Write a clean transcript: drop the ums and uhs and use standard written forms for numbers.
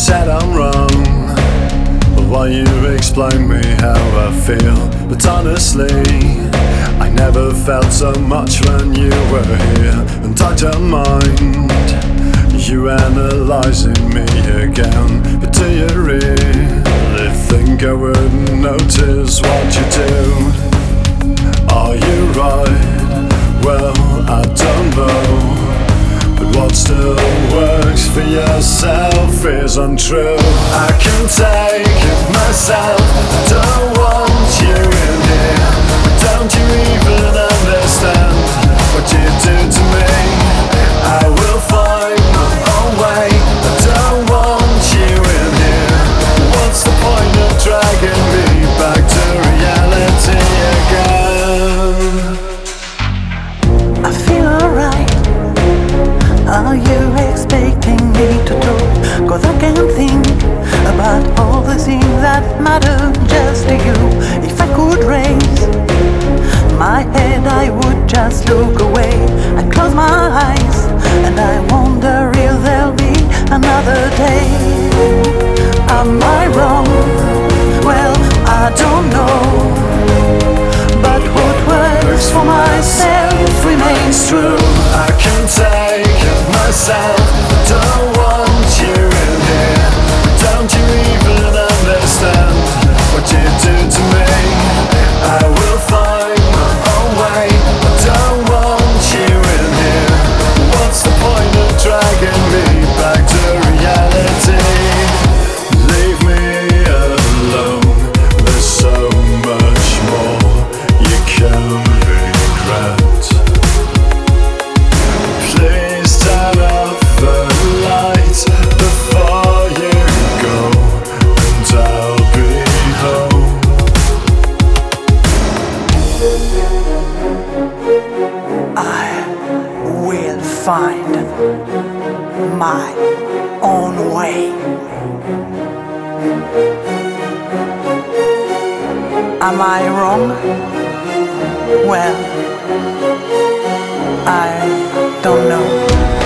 said I'm wrong, but while you explain me how I feel. But honestly, I never felt so much when you were here. And I don't mind you analyzing me again, but do you really think I wouldn't notice what you do? Are you right? Well, I don't know. But what still works for yourself is untrue. I can take it myself. I don't want you in here. But don't you even understand what you do to me? I will find my own way. I don't want you in here. What's the point of dragging me back to reality again? I feel alright. Are you expecting me to talk? 'Cause I can't think about all the things that matter just to you. If I could raise my head, I would just look away. I'd close my eyes and I wonder if there'll be another day. Am I wrong? Well, I don't know. But what works for myself remains true. I can take it myself. I don't want you in here. Don't you even understand what you do to me? I will find my own way. I don't want you in here. What's the point of dragging me back to reality? Leave me alone. There's so much more you can regret. Please turn off the light before you go, and I'll be home. I will find my own way. Am I wrong? Well, I don't know.